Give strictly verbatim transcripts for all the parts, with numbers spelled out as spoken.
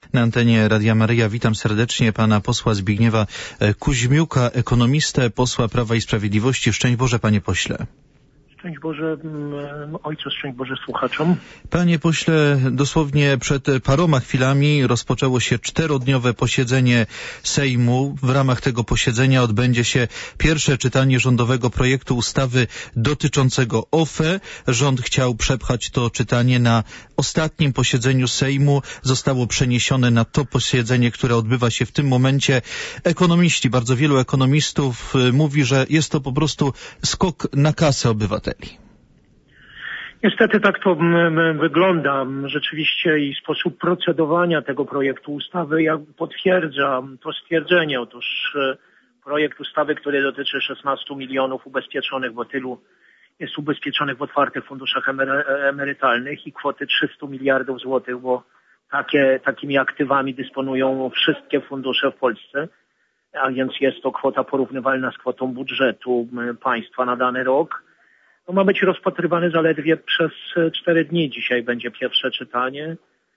Na antenie Radia Maryja witam serdecznie pana posła Zbigniewa Kuźmiuka, ekonomistę, posła Prawa i Sprawiedliwości. Szczęść Boże, panie pośle. Szczęść Boże, ojcu, szczęść Boże słuchaczom. Panie pośle, dosłownie przed paroma chwilami rozpoczęło się czterodniowe posiedzenie Sejmu. W ramach tego posiedzenia odbędzie się pierwsze czytanie rządowego projektu ustawy dotyczącego O F E. Rząd chciał przepchać to czytanie na ostatnim posiedzeniu Sejmu. Zostało przeniesione na to posiedzenie, które odbywa się w tym momencie. Ekonomiści, bardzo wielu ekonomistów mówi, że jest to po prostu skok na kasę obywateli. Niestety tak to wygląda rzeczywiście i sposób procedowania tego projektu ustawy jak potwierdza to stwierdzenie. Otóż projekt ustawy, który dotyczy szesnastu milionów ubezpieczonych, bo tylu jest ubezpieczonych w otwartych funduszach emerytalnych i kwoty trzystu miliardów złotych, bo takie, takimi aktywami dysponują wszystkie fundusze w Polsce, a więc jest to kwota porównywalna z kwotą budżetu państwa na dany rok. To ma być rozpatrywany zaledwie przez cztery dni. Dzisiaj będzie pierwsze czytanie.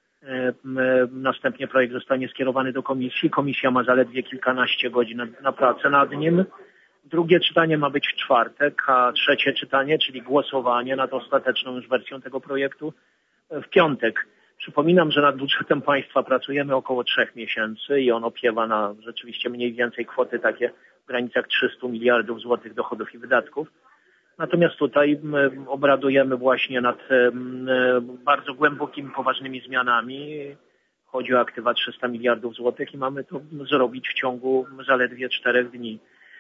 Następnie projekt zostanie skierowany do komisji. Komisja ma zaledwie kilkanaście godzin na, na pracę nad nim. Drugie czytanie ma być w czwartek, a trzecie czytanie, czyli głosowanie nad ostateczną już wersją tego projektu, w piątek. Przypominam, że nad budżetem państwa pracujemy około trzech miesięcy i on opiewa na rzeczywiście mniej więcej kwoty takie w granicach trzystu miliardów złotych dochodów i wydatków. Natomiast tutaj obradujemy właśnie nad bardzo głębokimi, poważnymi zmianami. Chodzi o aktywa trzysta miliardów złotych i mamy to zrobić w ciągu zaledwie czterech dni.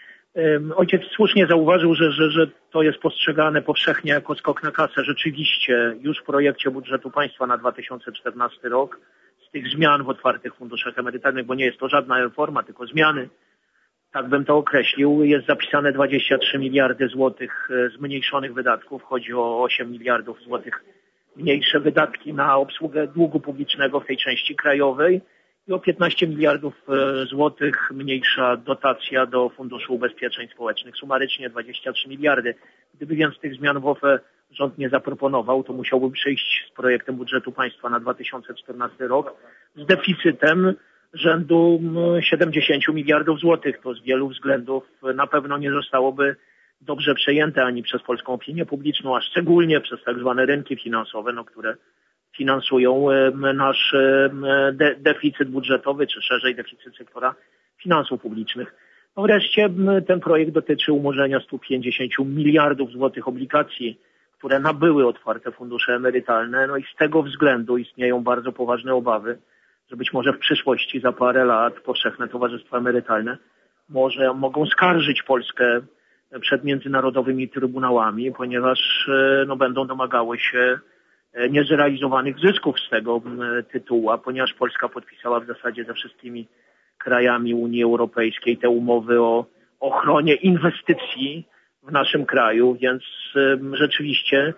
Ojciec słusznie zauważył, że, że, że to jest postrzegane powszechnie jako skok na kasę. Rzeczywiście już w projekcie budżetu państwa na dwa tysiące czternasty rok z tych zmian w otwartych funduszach emerytalnych, bo nie jest to żadna reforma, tylko zmiany, tak bym to określił, jest zapisane dwadzieścia trzy miliardy złotych zmniejszonych wydatków. Chodzi o osiem miliardów złotych mniejsze wydatki na obsługę długu publicznego w tej części krajowej i o piętnaście miliardów złotych mniejsza dotacja do Funduszu Ubezpieczeń Społecznych. Sumarycznie dwadzieścia trzy miliardy. Gdyby więc tych zmian w O F E rząd nie zaproponował, to musiałby przyjść z projektem budżetu państwa na dwa tysiące czternasty rok z deficytem rzędu siedemdziesiąt miliardów złotych. To z wielu względów na pewno nie zostałoby dobrze przejęte ani przez polską opinię publiczną, a szczególnie przez tak zwane rynki finansowe, no, które finansują nasz de- deficyt budżetowy, czy szerzej deficyt sektora finansów publicznych. No wreszcie ten projekt dotyczy umorzenia stu pięćdziesięciu miliardów złotych obligacji, które nabyły otwarte fundusze emerytalne. No i z tego względu istnieją bardzo poważne obawy, że być może w przyszłości, za parę lat, powszechne towarzystwa emerytalne może mogą skarżyć Polskę przed międzynarodowymi trybunałami, ponieważ no, będą domagały się niezrealizowanych zysków z tego tytułu, a ponieważ Polska podpisała w zasadzie ze wszystkimi krajami Unii Europejskiej te umowy o ochronie inwestycji w naszym kraju, więc rzeczywiście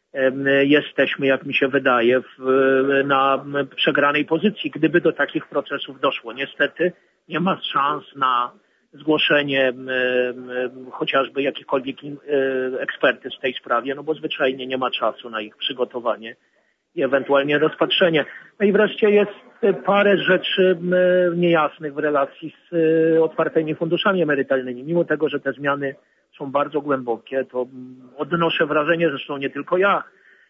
jesteśmy, jak mi się wydaje, w, na przegranej pozycji, gdyby do takich procesów doszło. Niestety nie ma szans na zgłoszenie chociażby jakichkolwiek ekspertyz w tej sprawie, no bo zwyczajnie nie ma czasu na ich przygotowanie i ewentualnie rozpatrzenie. No i wreszcie jest parę rzeczy niejasnych w relacji z otwartymi funduszami emerytalnymi. Mimo tego, że te zmiany są bardzo głębokie, to odnoszę wrażenie, zresztą nie tylko ja,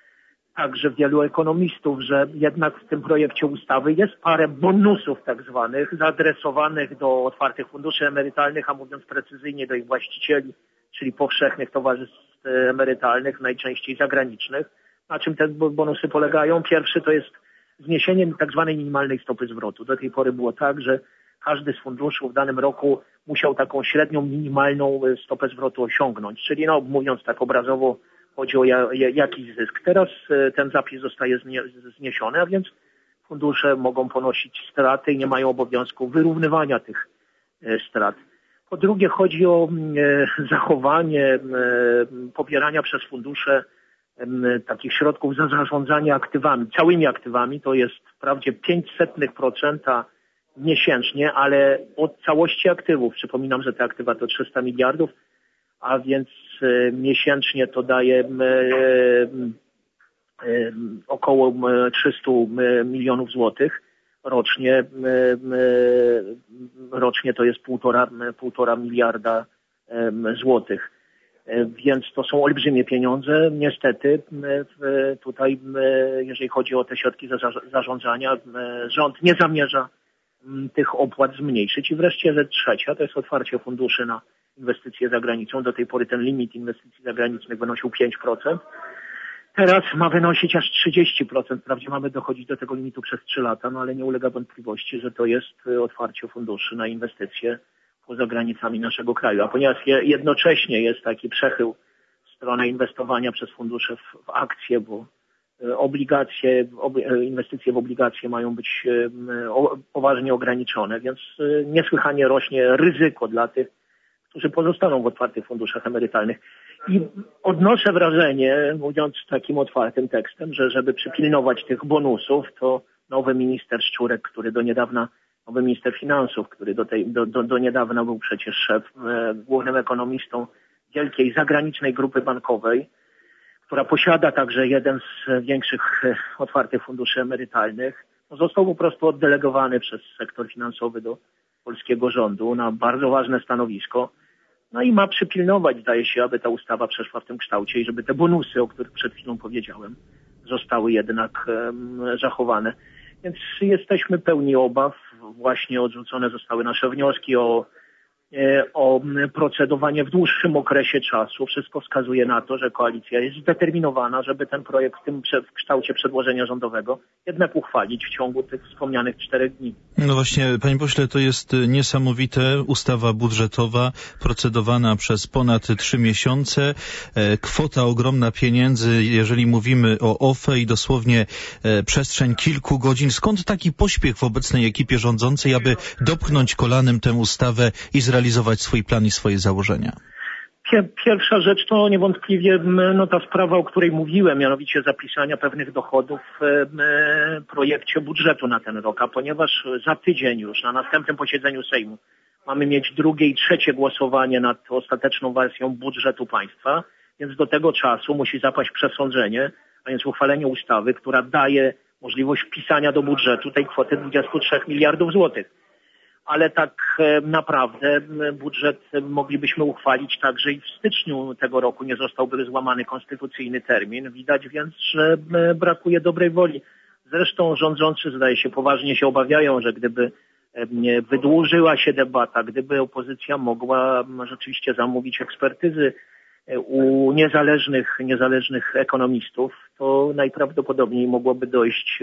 także wielu ekonomistów, że jednak w tym projekcie ustawy jest parę bonusów tak zwanych, zaadresowanych do otwartych funduszy emerytalnych, a mówiąc precyzyjnie do ich właścicieli, czyli powszechnych towarzystw emerytalnych, najczęściej zagranicznych. Na czym te bonusy polegają? Pierwszy to jest zniesienie tak zwanej minimalnej stopy zwrotu. Do tej pory było tak, że każdy z funduszy w danym roku musiał taką średnią minimalną stopę zwrotu osiągnąć. Czyli no, mówiąc tak obrazowo, chodzi o ja, jakiś zysk. Teraz ten zapis zostaje znie, zniesiony, a więc fundusze mogą ponosić straty i nie mają obowiązku wyrównywania tych strat. Po drugie chodzi o zachowanie pobierania przez fundusze takich środków za zarządzanie aktywami, całymi aktywami. To jest wprawdzie pięć setnych procenta miesięcznie, ale od całości aktywów. Przypominam, że te aktywa to trzysta miliardów, a więc miesięcznie to daje około trzysta milionów złotych rocznie, rocznie to jest półtora, półtora miliarda złotych. Więc to są olbrzymie pieniądze. Niestety tutaj, jeżeli chodzi o te środki zarządzania, rząd nie zamierza tych opłat zmniejszyć. I wreszcie rzecz trzecia, to jest otwarcie funduszy na inwestycje za granicą. Do tej pory ten limit inwestycji zagranicznych wynosił pięć procent. Teraz ma wynosić aż trzydzieści procent. Wprawdzie mamy dochodzić do tego limitu przez trzy lata, no ale nie ulega wątpliwości, że to jest otwarcie funduszy na inwestycje poza granicami naszego kraju. A ponieważ jednocześnie jest taki przechył w stronę inwestowania przez fundusze w, w akcje, bo obligacje, ob, inwestycje w obligacje mają być o, poważnie ograniczone, więc niesłychanie rośnie ryzyko dla tych, którzy pozostaną w otwartych funduszach emerytalnych. I odnoszę wrażenie, mówiąc takim otwartym tekstem, że żeby przypilnować tych bonusów, to nowy minister Szczurek, który do niedawna, nowy minister finansów, który do, tej, do, do, do niedawna był przecież szef, e, głównym ekonomistą wielkiej zagranicznej grupy bankowej, która posiada także jeden z większych e, otwartych funduszy emerytalnych, no został po prostu oddelegowany przez sektor finansowy do polskiego rządu na bardzo ważne stanowisko. No i ma przypilnować, zdaje się, aby ta ustawa przeszła w tym kształcie i żeby te bonusy, o których przed chwilą powiedziałem, zostały jednak um, zachowane. Więc jesteśmy pełni obaw. Właśnie odrzucone zostały nasze wnioski o, e, o procedowanie w dłuższym okresie czasu. Wszystko wskazuje na to, że koalicja jest zdeterminowana, żeby ten projekt w tym w kształcie przedłożenia rządowego jednak uchwalić w ciągu tych wspomnianych czterech dni. No właśnie, panie pośle, to jest niesamowite. Ustawa budżetowa procedowana przez ponad trzy miesiące. Kwota ogromna pieniędzy, jeżeli mówimy o O F E i dosłownie przestrzeń kilku godzin. Skąd taki pośpiech w obecnej ekipie rządzącej, aby dopchnąć kolanem tę ustawę i zrealizować swój plan i swoje założenia? Pierwsza rzecz to niewątpliwie no, ta sprawa, o której mówiłem, mianowicie zapisania pewnych dochodów w e, projekcie budżetu na ten rok, a ponieważ za tydzień już na następnym posiedzeniu Sejmu mamy mieć drugie i trzecie głosowanie nad ostateczną wersją budżetu państwa, więc do tego czasu musi zapaść przesądzenie, a więc uchwalenie ustawy, która daje możliwość wpisania do budżetu tej kwoty dwudziestu trzech miliardów złotych. Ale tak naprawdę budżet moglibyśmy uchwalić także i w styczniu tego roku nie zostałby złamany konstytucyjny termin. Widać więc, że brakuje dobrej woli. Zresztą rządzący, zdaje się, poważnie się obawiają, że gdyby wydłużyła się debata, gdyby opozycja mogła rzeczywiście zamówić ekspertyzy u niezależnych, niezależnych ekonomistów, to najprawdopodobniej mogłoby dojść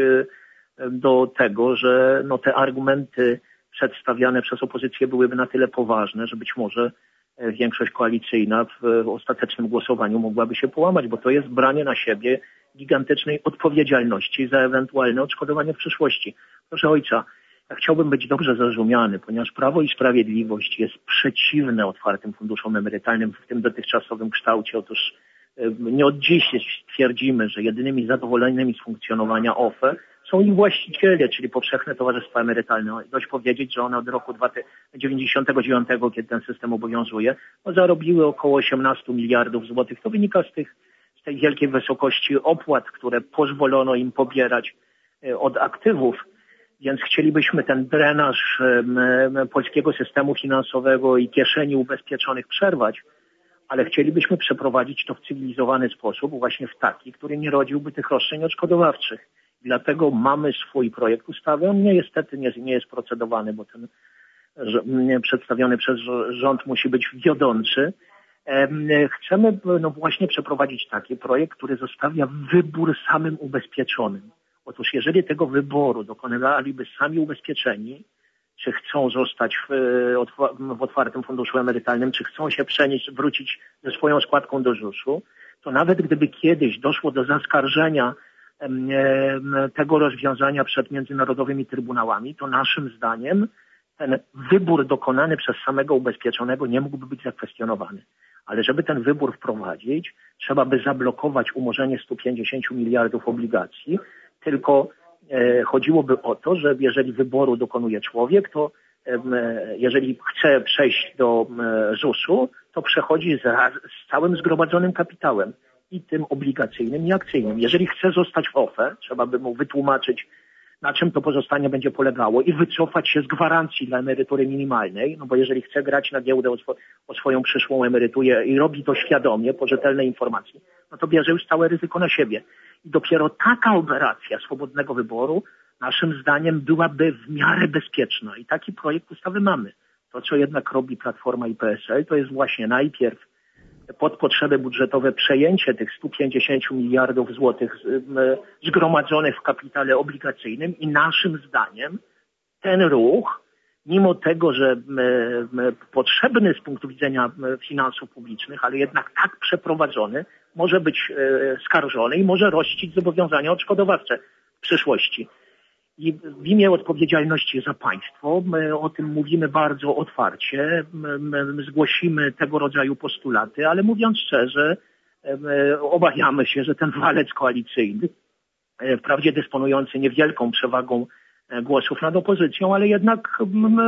do tego, że no, te argumenty przedstawiane przez opozycję byłyby na tyle poważne, że być może większość koalicyjna w ostatecznym głosowaniu mogłaby się połamać, bo to jest branie na siebie gigantycznej odpowiedzialności za ewentualne odszkodowanie w przyszłości. Proszę ojca, ja chciałbym być dobrze zrozumiany, ponieważ Prawo i Sprawiedliwość jest przeciwne otwartym funduszom emerytalnym w tym dotychczasowym kształcie. Otóż nie od dziś twierdzimy, że jedynymi zadowolonymi z funkcjonowania O F E są ich właściciele, czyli powszechne towarzystwa emerytalne. Dość powiedzieć, że one od roku dziewięćdziesiątego dziewiątego, kiedy ten system obowiązuje, no, zarobiły około osiemnaście miliardów złotych. To wynika z tych, z tej wielkiej wysokości opłat, które pozwolono im pobierać od aktywów. Więc chcielibyśmy ten drenaż polskiego systemu finansowego i kieszeni ubezpieczonych przerwać, ale chcielibyśmy przeprowadzić to w cywilizowany sposób, właśnie w taki, który nie rodziłby tych roszczeń odszkodowawczych. Dlatego mamy swój projekt ustawy. On nie, niestety nie, nie jest procedowany, bo ten że, przedstawiony przez rząd musi być wiodący. Chcemy no właśnie przeprowadzić taki projekt, który zostawia wybór samym ubezpieczonym. Otóż jeżeli tego wyboru dokonywaliby sami ubezpieczeni, czy chcą zostać w, w otwartym funduszu emerytalnym, czy chcą się przenieść, wrócić ze swoją składką do ZUS-u, to nawet gdyby kiedyś doszło do zaskarżenia tego rozwiązania przed międzynarodowymi trybunałami, to naszym zdaniem ten wybór dokonany przez samego ubezpieczonego nie mógłby być zakwestionowany. Ale żeby ten wybór wprowadzić, trzeba by zablokować umorzenie stu pięćdziesięciu miliardów obligacji, tylko e, chodziłoby o to, że jeżeli wyboru dokonuje człowiek, to e, jeżeli chce przejść do e, ZUS-u, to przechodzi z, z całym zgromadzonym kapitałem. I tym obligacyjnym i akcyjnym. Jeżeli chce zostać w O F E, trzeba by mu wytłumaczyć na czym to pozostanie będzie polegało i wycofać się z gwarancji dla emerytury minimalnej, no bo jeżeli chce grać na giełdę o, swo- o swoją przyszłą emeryturę i robi to świadomie, po rzetelnej informacji, no to bierze już całe ryzyko na siebie. I dopiero taka operacja swobodnego wyboru naszym zdaniem byłaby w miarę bezpieczna i taki projekt ustawy mamy. To, co jednak robi Platforma i P S L, to jest właśnie najpierw pod potrzeby budżetowe przejęcie tych stu pięćdziesięciu miliardów złotych zgromadzonych w kapitale obligacyjnym i naszym zdaniem ten ruch, mimo tego, że potrzebny z punktu widzenia finansów publicznych, ale jednak tak przeprowadzony, może być skarżony i może rościć zobowiązania odszkodowawcze w przyszłości. I w imię odpowiedzialności za państwo my o tym mówimy bardzo otwarcie, my, my zgłosimy tego rodzaju postulaty, ale mówiąc szczerze, my obawiamy się, że ten walec koalicyjny, wprawdzie dysponujący niewielką przewagą głosów nad opozycją, ale jednak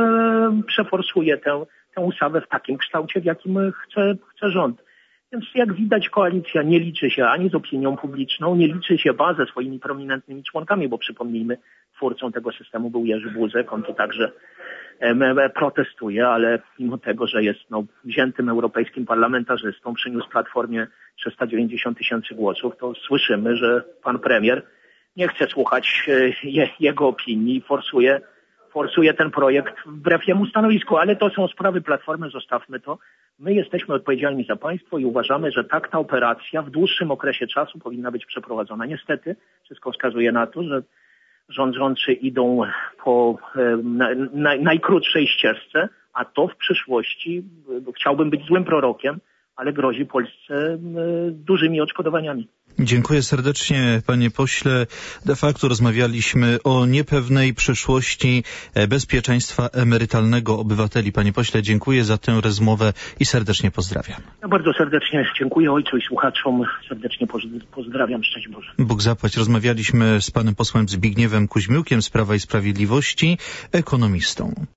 przeforsuje tę, tę ustawę w takim kształcie, w jakim chce, chce rząd. Więc jak widać, koalicja nie liczy się ani z opinią publiczną, nie liczy się ba ze swoimi prominentnymi członkami, bo przypomnijmy, twórcą tego systemu był Jerzy Buzek, on tu także e, protestuje, ale mimo tego, że jest no, wziętym europejskim parlamentarzystą, przyniósł Platformie trzysta dziewięćdziesiąt tysięcy głosów, to słyszymy, że pan premier nie chce słuchać e, je, jego opinii i forsuje, forsuje ten projekt wbrew jemu stanowisku, ale to są sprawy Platformy, zostawmy to. My jesteśmy odpowiedzialni za państwo i uważamy, że tak ta operacja w dłuższym okresie czasu powinna być przeprowadzona. Niestety wszystko wskazuje na to, że rządzący idą po e, na, na, najkrótszej ścieżce, a to w przyszłości, e, chciałbym być złym prorokiem, ale grozi Polsce e, dużymi odszkodowaniami. Dziękuję serdecznie, panie pośle. De facto rozmawialiśmy o niepewnej przyszłości bezpieczeństwa emerytalnego obywateli. Panie pośle, dziękuję za tę rozmowę i serdecznie pozdrawiam. Ja bardzo serdecznie dziękuję ojcu i słuchaczom. Serdecznie pozdrawiam. Szczęść Boże. Bóg zapłać. Rozmawialiśmy z panem posłem Zbigniewem Kuźmiukiem z Prawa i Sprawiedliwości, ekonomistą.